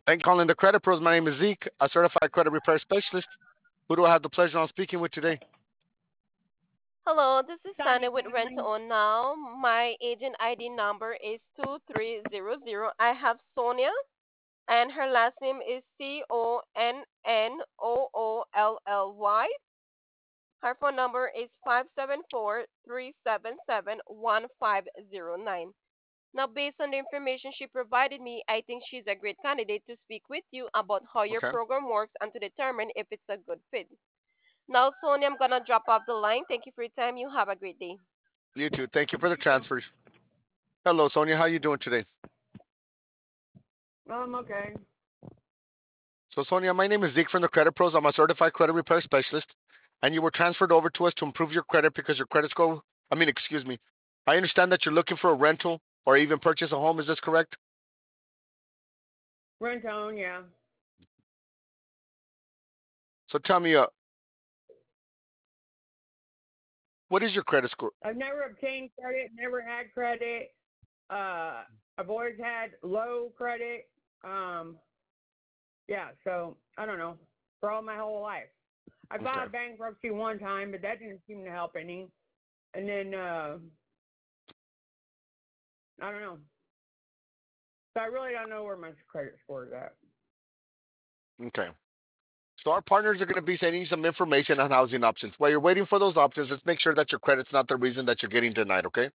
Thank you for calling the Credit Pros. My name is Zeke, a certified credit repair specialist. Who do I have the pleasure of speaking with today? Hello, this is Sunny Sunny with Rent to calling. Own Now. My agent ID number is 2300. I have Sonia, and her last name is Connnoolly. Her phone number is 574-377-1509. Now, based on the information she provided me, I think she's a great candidate to speak with you about how your Okay. program works and to determine if it's a good fit. Now, Sonia, I'm gonna drop off the line. Thank you for your time. You have a great day. You too. Thank you for the Thank you. transfers. Hello, Sonia. How you doing today? Okay. So, Sonia, my name is Zeke from the Credit Pros. I'm a certified credit repair specialist, and you were transferred over to us to improve your credit because your credit score. Excuse me. I understand that you're looking for a rental or even purchase a home. Is this correct? Rent to own, yeah. So, tell me, what is your credit score? I've never obtained credit, never had credit. I've always had low credit. Um, yeah, so I don't know. For all my whole life. I Okay. filed bankruptcy one time, but that didn't seem to help any. And then I don't know. So I really don't know where my credit score is at. Okay. So our partners are going to be sending you some information on housing options. While you're waiting for those options, let's make sure that your credit's not the reason that you're getting denied. Okay.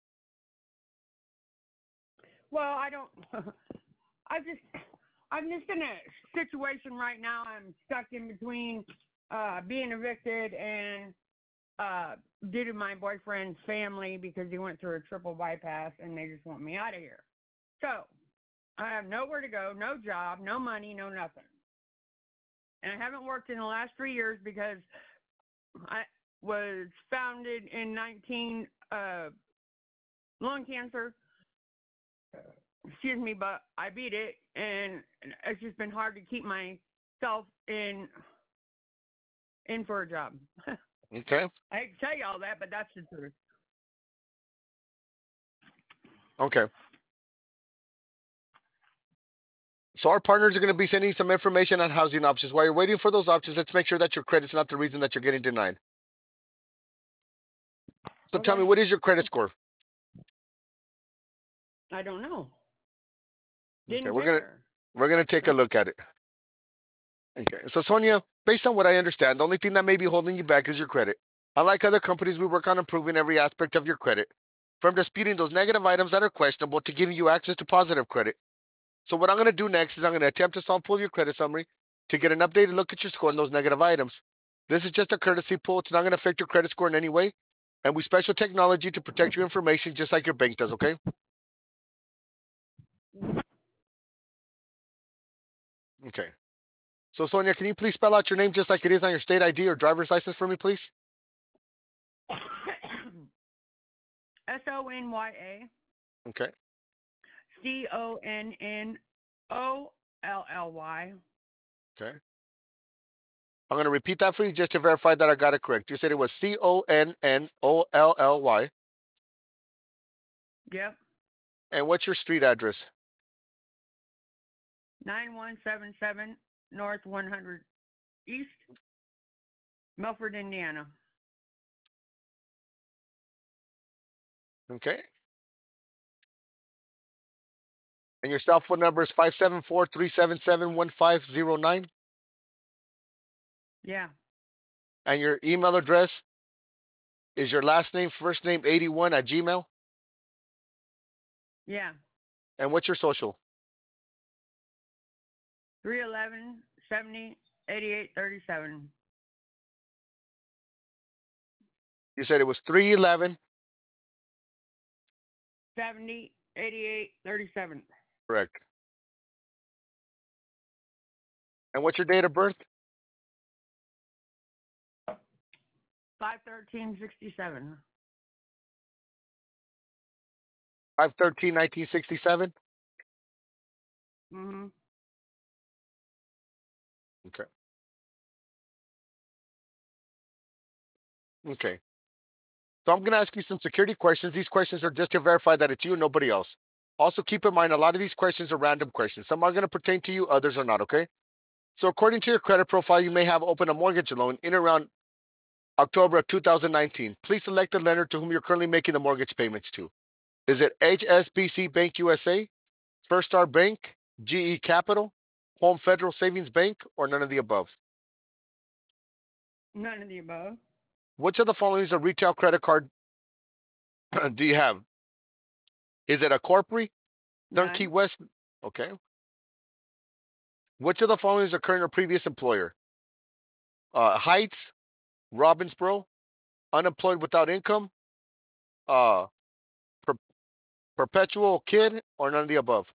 Well, I don't. I just, I'm just in a situation right now. I'm stuck in between being evicted and due to my boyfriend's family because he went through a triple bypass and they just want me out of here. So I have nowhere to go, no job, no money, no nothing. And I haven't worked in the last 3 years because I was founded in 19 lung cancer. Excuse me, but I beat it, and it's just been hard to keep myself in for a job. Okay. I hate to tell you all that, but that's the truth. Okay. So our partners are going to be sending you some information on housing options. While you're waiting for those options, let's make sure that your credit's not the reason that you're getting denied. So tell Okay, me, what is your credit score? I don't know. Okay, Didn't care. we're gonna take a look at it. Okay. So Sonia, based on what I understand, the only thing that may be holding you back is your credit. Unlike other companies, we work on improving every aspect of your credit, from disputing those negative items that are questionable to giving you access to positive credit. So what I'm going to do next is I'm going to attempt to solve pull your credit summary to get an updated look at your score on those negative items. This is just a courtesy pull. It's not going to affect your credit score in any way. And we special technology to protect your information just like your bank does, okay? Okay. So Sonia, can you please spell out your name just like it is on your state ID or driver's license for me, please? Sonya Okay. Connolly. Okay. I'm going to repeat that for you just to verify that I got it correct. You said it was Connolly. Yep. And what's your street address? 9177 North 100 East, Milford, Indiana. Okay. And your cell phone number is 574-377-1509. Yeah. And your email address is your last name, first name, 81 at Gmail. Yeah. And what's your social? 311 70 88 37. You said it was 311. 70 88 37. Correct. And what's your date of birth? 51367. 5/13/1967. Mm-hmm. Okay. Okay. So I'm going to ask you some security questions. These questions are just to verify that it's you and nobody else. Also, keep in mind a lot of these questions are random questions. Some are going to pertain to you, others are not, okay? So, according to your credit profile, you may have opened a mortgage loan in around October of 2019. Please select the lender to whom you're currently making the mortgage payments to. Is it HSBC Bank USA, First Star Bank, GE Capital, Home Federal Savings Bank, or none of the above? None of the above. Which of the following is a retail credit card do you have? Is it a Corporate, Turnkey None. West? Okay. Which of the following is a current or previous employer? Heights, Robbinsboro, unemployed without income, uh, per- perpetual kid, or none of the above?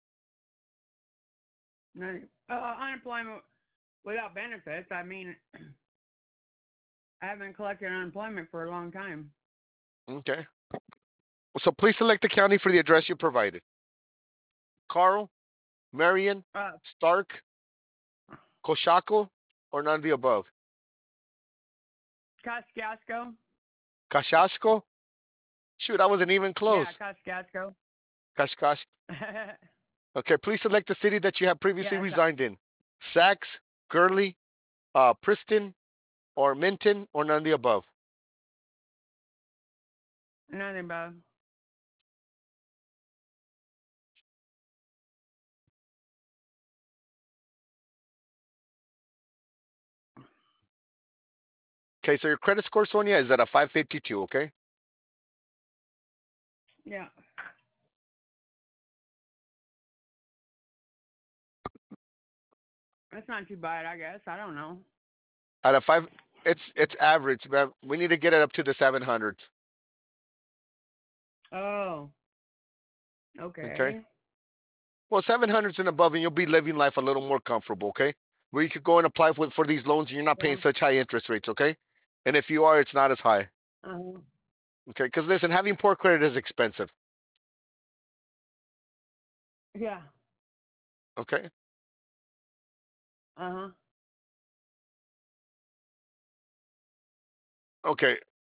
None. Unemployment without benefits. I mean, I haven't collected unemployment for a long time. Okay. So please select the county for the address you provided. Carl, Marion, Uh, Stark, Coshockel, or none of the above? Kosciuszko. Kosciuszko? Shoot, I wasn't even Yeah, close. Kosciuszko. Kashkash. Okay, please select the city that you have previously Yes, resigned in. Sachs, Gurley, Princeton, or Minton, or none of the above? nothing above. Okay, so your credit score, Sonia, is at a 552, okay? Yeah. That's not too bad, I guess. I don't know. Out of five, it's average, but we need to get it up to the 700s. Oh, Okay. okay. Well, 700s and above, and you'll be living life a little more comfortable, okay? Where you could go and apply for these loans and you're not paying Yeah. such high interest rates, okay? And if you are, it's not as high, Uh-huh. okay? Because listen, having poor credit is expensive, Yeah. okay? Uh-huh. Okay.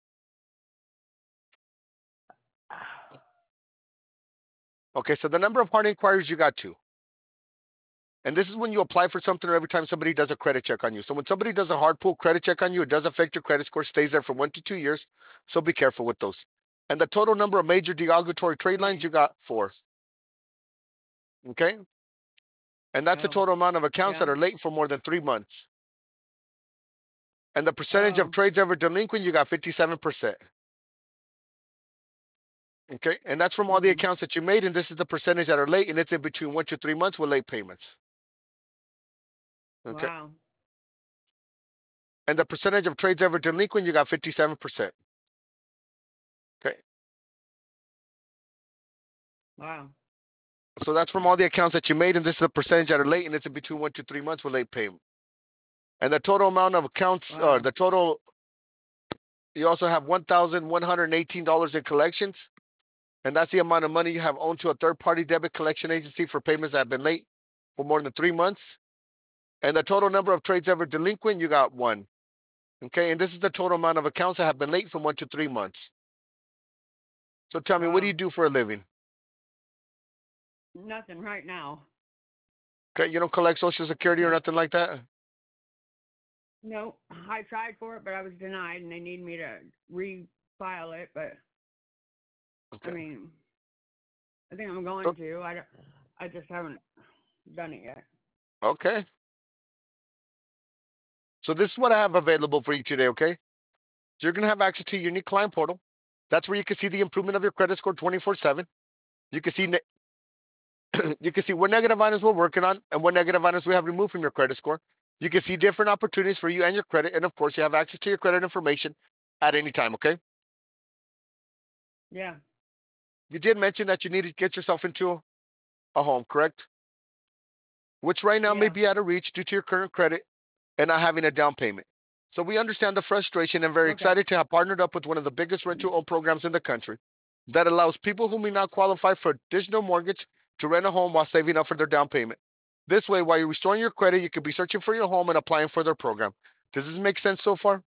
Okay, so the number of hard inquiries you got two. And this is when you apply for something or every time somebody does a credit check on you. So when somebody does a hard pull credit check on you, it does affect your credit score, stays there for 1 to 2 years. So be careful with those. And the total number of major derogatory trade lines, Okay. you got four. Okay? And that's the Oh. total amount of accounts that Yeah. are late for more than 3 months. And the percentage of Oh. trades ever delinquent, you got 57%. Okay? And that's from all the Mm-hmm. accounts that you made. And this is the percentage that are late. And it's in between 1 to 3 months with late payments. Okay? Wow. And the percentage of trades ever delinquent, you got 57%. Okay? Wow. So that's from all the accounts that you made, and this is the percentage that are late, and it's in between 1 to 3 months with late payment. And the total amount of accounts, or Wow. the total, you also have $1,118 in collections, and that's the amount of money you have owed to a third-party debit collection agency for payments that have been late for more than 3 months. And the total number of trades ever delinquent, you got one. Okay, and this is the total amount of accounts that have been late from 1 to 3 months. So tell me, what do Wow. you do for a living? Nothing right now. Okay, you don't collect Social Security or nothing like that? No, I tried for it, but I was denied, and they need me to refile it. But I Okay. mean, I think I'm going So, to. I just haven't done it yet. okay. So this is what I have available for you today, okay? So you're going to have access to your unique client portal. That's where you can see the improvement of your credit score 24/7. You can see you can see what negative items we're working on and what negative items we have removed from your credit score. You can see different opportunities for you and your credit, and of course, you have access to your credit information at any time. Okay. Yeah. You did mention that you need to get yourself into a home, correct? Which right now may Yeah. be out of reach due to your current credit and not having a down payment. So we understand the frustration and very Okay. excited to have partnered up with one of the biggest rent-to-own programs in the country that allows people who may not qualify for additional mortgage to rent a home while saving up for their down payment. This way, while you're restoring your credit, you could be searching for your home and applying for their program. Does this make sense so far?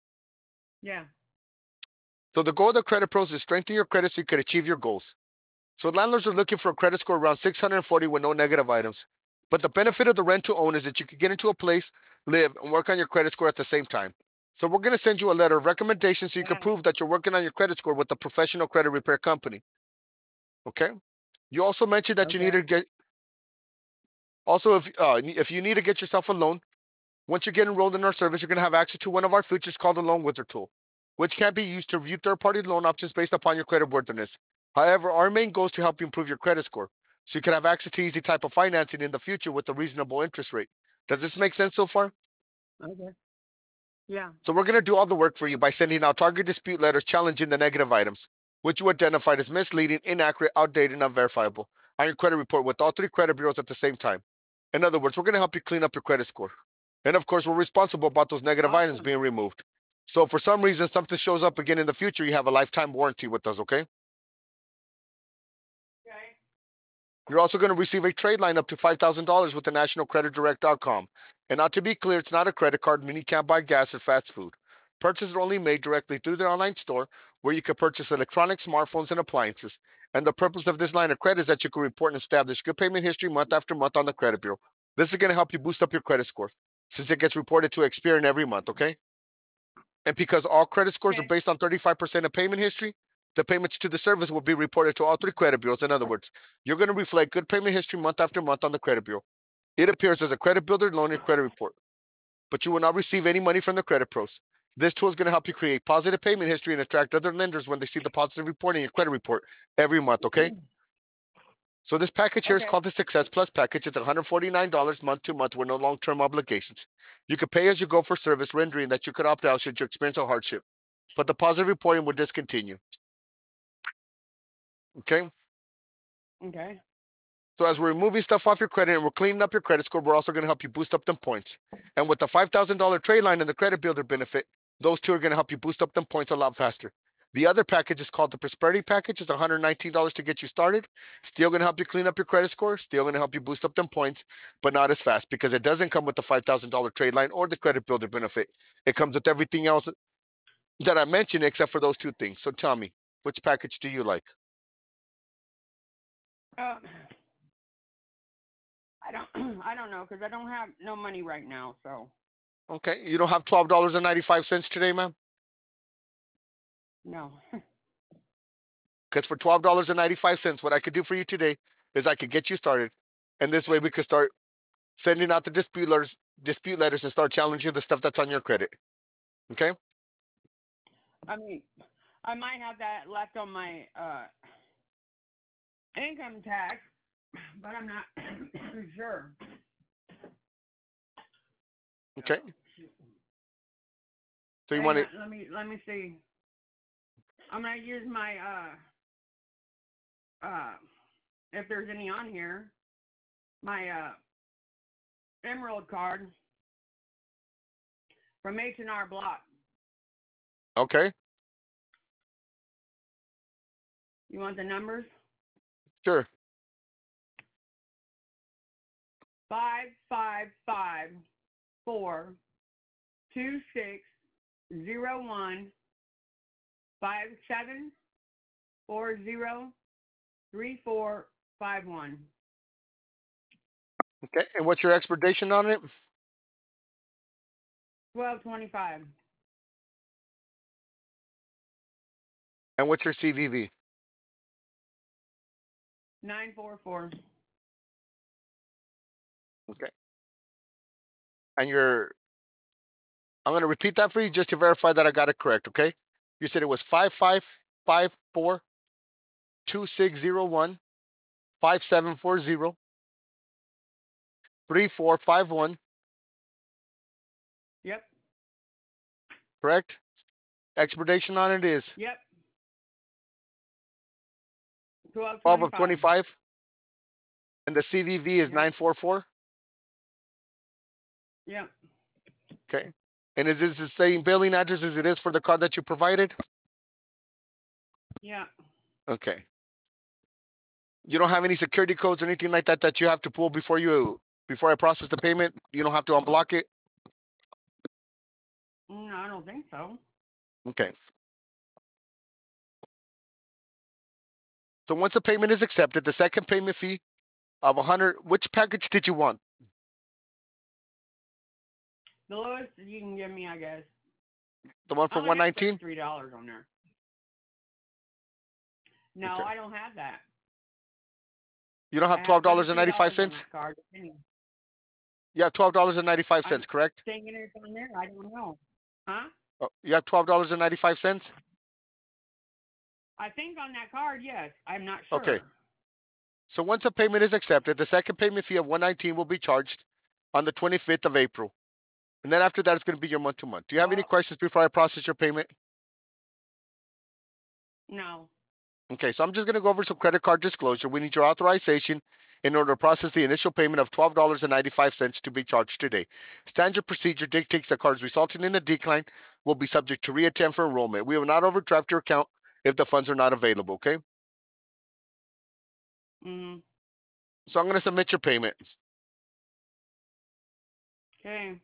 Yeah. So the goal of the credit pros is strengthen your credit so you could achieve your goals. So landlords are looking for a credit score around 640 with no negative items. But the benefit of the rent to own is that you can get into a place, live, and work on your credit score at the same time. So we're going to send you a letter of recommendation so you can prove that you're working on your credit score with a professional credit repair company. Okay? You also mentioned that you need to get also if you need to get yourself a loan, once you get enrolled in our service, you're going to have access to one of our features called the Loan Wizard tool, which can be used to review third-party loan options based upon your credit worthiness. However, our main goal is to help you improve your credit score, so you can have access to easy type of financing in the future with a reasonable interest rate. Does this make sense so far? Okay. Yeah. So we're going to do all the work for you by sending out target dispute letters challenging the negative items, which you identified as misleading, inaccurate, outdated, and unverifiable, on your credit report with all three credit bureaus at the same time. In other words, we're going to help you clean up your credit score. And of course, we're responsible about those negative items being removed. So if for some reason something shows up again in the future, you have a lifetime warranty with us, okay? Okay. You're also going to receive a trade line up to $5,000 with the nationalcreditdirect.com. And now to be clear, it's not a credit card, meaning you can't buy gas or fast food. Purchases are only made directly through their online store where you can purchase electronics, smartphones, and appliances. And the purpose of this line of credit is that you can report and establish good payment history month after month on the credit bureau. This is going to help you boost up your credit score since it gets reported to Experian every month, okay? And because all credit scores are Okay. based on 35% of payment history, the payments to the service will be reported to all three credit bureaus. In other words, you're going to reflect good payment history month after month on the credit bureau. It appears as a credit builder loan and credit report, but you will not receive any money from the credit pros. This tool is going to help you create positive payment history and attract other lenders when they see the positive report in your credit report every month, okay? So this package here is Okay. called the Success Plus package. It's $149 month to month with no long-term obligations. You can pay as you go for service, rendering that you could opt out should you experience a hardship. But the positive reporting will discontinue. Okay? Okay. So as we're removing stuff off your credit and we're cleaning up your credit score, we're also going to help you boost up them points. And with the $5,000 trade line and the credit builder benefit, those two are going to help you boost up them points a lot faster. The other package is called the Prosperity Package. It's $119 to get you started. Still going to help you clean up your credit score. Still going to help you boost up them points, but not as fast because it doesn't come with the $5,000 trade line or the credit builder benefit. It comes with everything else that I mentioned except for those two things. So tell me, which package do you like? Uh, I don't. I don't know because I don't have no money right now. So Okay, you don't have $12.95 today, ma'am? no. Because for $12.95, what I could do for you today is I could get you started, and this way we could start sending out the dispute letters, and start challenging the stuff that's on your credit. Okay. I mean, I might have that left on my income tax, but I'm not sure. Okay. So you Hang want on, to? let me see. I'm gonna use my if there's any on here, my Emerald card from H&R Block. Okay. You want the numbers? Sure. 555-426-01-5740-3451. Okay. And what's your expiration on it? 1225. And what's your CVV? 944. Okay. And your I'm going to repeat that for you just to verify that I got it correct. Okay. You said it was 5554-2601-5740-3451. Yep. Correct. Expiration on it is Yep. 12 of 1225. 25, and the CVV is Yep. 944. Yep. Okay. And is this the same billing address as it is for the card that you provided? Yeah. Okay. You don't have any security codes or anything like that that you have to pull before I process the payment? You don't have to unblock it? No, I don't think so. Okay. So once the payment is accepted, the second payment fee of 100. Which package did you want? The lowest you can give me, I guess. The one for I only have $119? $3 on there. No, Okay. I don't have that. You don't have I have $33 on $12.95? that card. You have $12.95, I'm correct? thinking it's on there. I don't know. Huh? Oh, you have $12.95? I think on that card, yes. I'm not sure. Okay. So once a payment is accepted, the second payment fee of $119 will be charged on the 25th of April. And then after that, it's going to be your month to month. Do you have any questions before I process your payment? No. Okay, so I'm just going to go over some credit card disclosure. We need your authorization in order to process the initial payment of $12.95 to be charged today. Standard procedure dictates that cards resulting in a decline will be subject to reattempt for enrollment. We will not overdraft your account if the funds are not available, okay? Mm-hmm. So I'm going to submit your payment. Okay.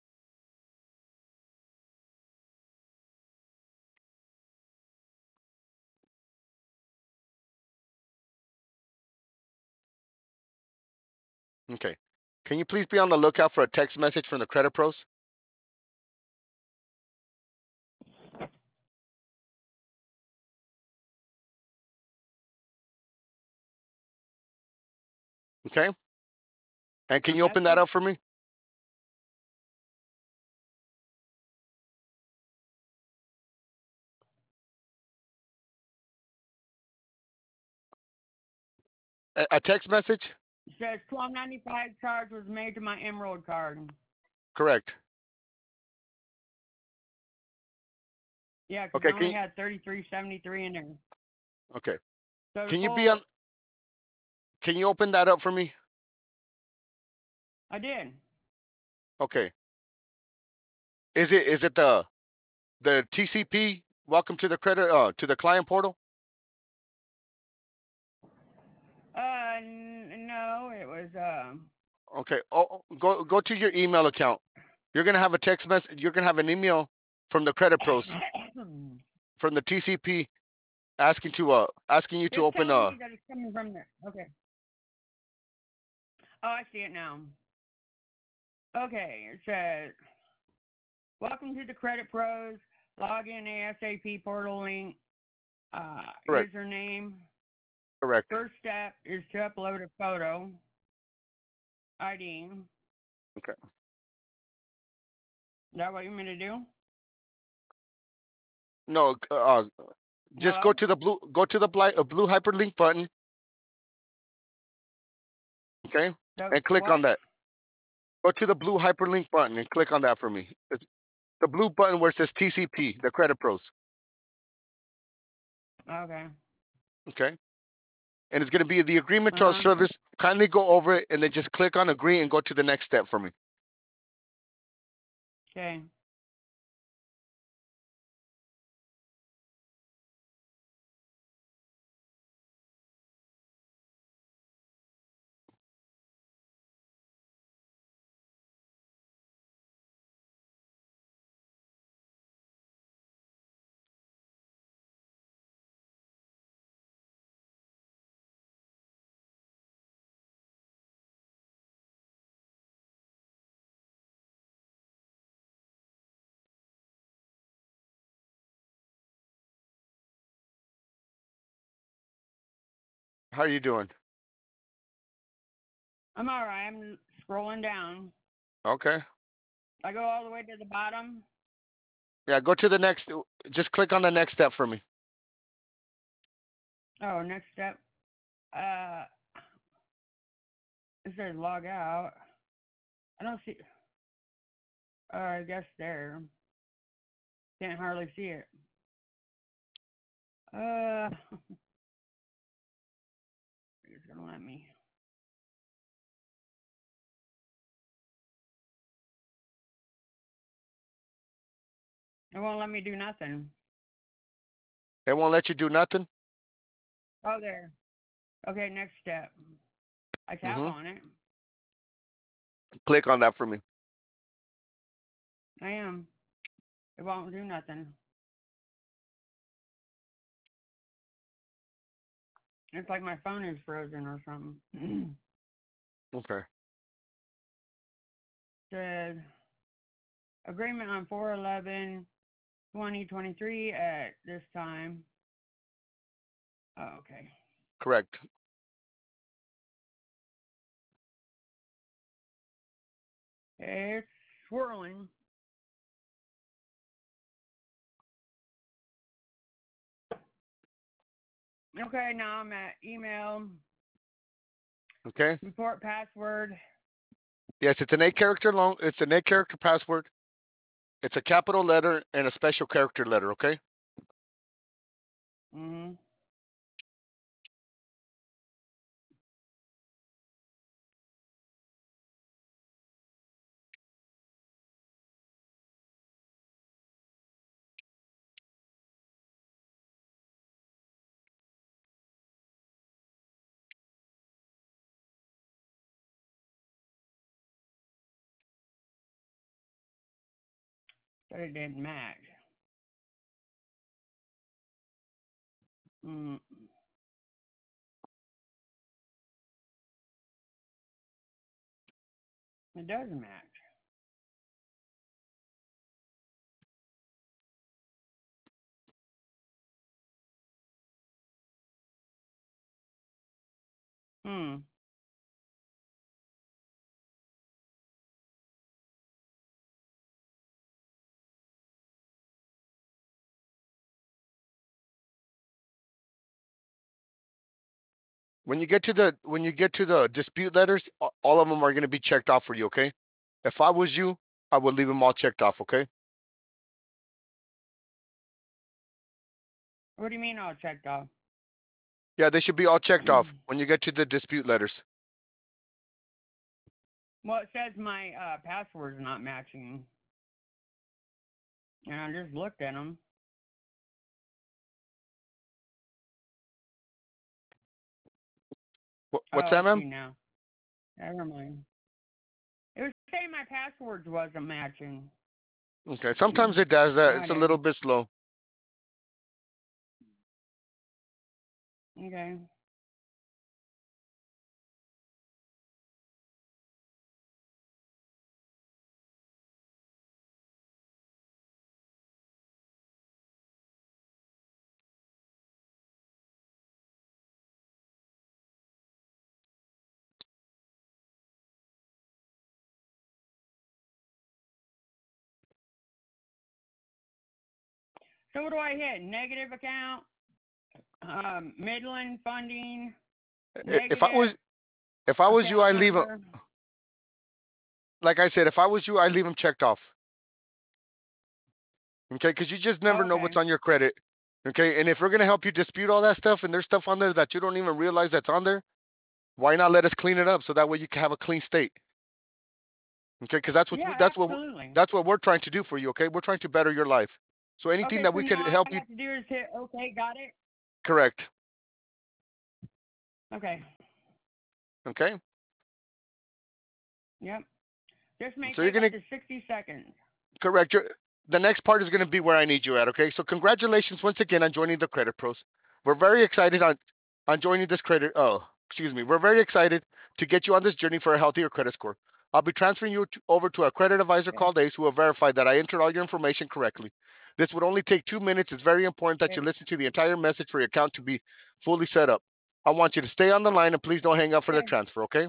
Okay. Can you please be on the lookout for a text message from the credit pros? Okay. And can you open that up for me? A text message? It says $12.95 charge was made to my Emerald card. Correct. Yeah, because Okay. I only had $33.73 in there. Okay. So Can you be on? Can you open that up for me? I did. Okay. Is it the TCP? Welcome to the credit to the client portal. No, it was Okay. Oh, go to your email account. You're gonna have a text message. You're gonna have an email from the credit pros from the TCP asking you to open telling me that it's coming from there. Okay. Oh, I see it now. Okay, it says, welcome to the Credit Pros. Log in ASAP portal link. Correct. Username. Correct. First step is to upload a photo. ID. Okay. Is that what you mean to do? No. Just Hello? go to the blue hyperlink button. Okay. And click on that. Go to the blue hyperlink button and click on that for me. It's the blue button where it says TCP, the credit pros. Okay. Okay. And it's going to be the agreement to our service. Kindly go over it and then just click on agree and go to the next step for me. Okay. How are you doing? I'm all right. I'm scrolling down. Okay. I go all the way to the bottom. Yeah, go to the next. Just click on the next step for me. Oh, next step. It says log out. I don't see. I guess there. Can't hardly see it. It's gonna let me. It won't let me do nothing. It won't let you do nothing. Oh, there. Okay, next step. I tap on it. Click on that for me. I am. It won't do nothing. It's like my phone is frozen or something. Okay. Says agreement on 4/11/2023 at this time. Oh, okay. Correct. It's swirling. Okay, now I'm at email. Okay. Report password. Yes, it's an 8-character long. It's an 8-character password. It's a capital letter and a special character letter. Okay. Mhm. But it didn't match. Mm. It doesn't match. Hmm. When you get to the dispute letters, all of them are going to be checked off for you. Okay. If I was you, I would leave them all checked off. Okay. What do you mean all checked off? Yeah, they should be all checked off when you get to the dispute letters. Well, it says my password's not matching. And I just looked at them. What's Oh, that, I ma'am? see now. Never mind. It was saying my passwords wasn't matching. Okay. Sometimes it does that. It's a Friday. little bit slow. Okay. So what do I hit? Negative account, Midland funding, If I was negative you, I account leave them. number. Like I said, if I was you, I leave them checked off. Okay, because you just never know Okay. what's on your credit. Okay, and if we're gonna help you dispute all that stuff, and there's stuff on there that you don't even realize that's on there, why not let us clean it up so that way you can have a clean state? Okay, because Yeah, absolutely. that's what we're trying to do for you. Okay, we're trying to better your life. So anything Okay, that so we now could all help I you, have to do is hit okay, got it? correct. Okay. Okay, Yep. This may so you're take up gonna to 60 seconds. correct. The next part is gonna be where I need you at. Okay, so congratulations once again on joining the Credit Pros. We're very excited on joining this credit. Oh, excuse me. We're very excited to get you on this journey for a healthier credit score. I'll be transferring you over to a credit advisor Okay. called Ace who will verify that I entered all your information correctly. This would only take 2 minutes. It's very important that you Okay. listen to the entire message for your account to be fully set up. I want you to stay on the line and please don't hang up for the Okay. transfer, okay?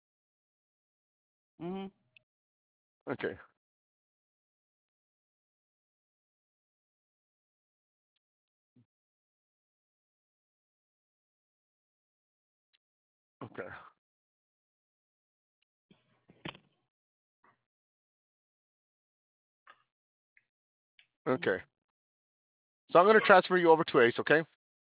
Mhm. Okay. Okay. Okay. So I'm going to transfer you over to Ace, okay?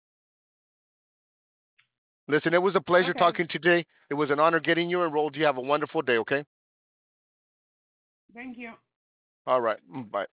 Listen, it was a pleasure Okay. talking today. It was an honor getting you enrolled. You have a wonderful day, okay? Thank you. All right. Bye.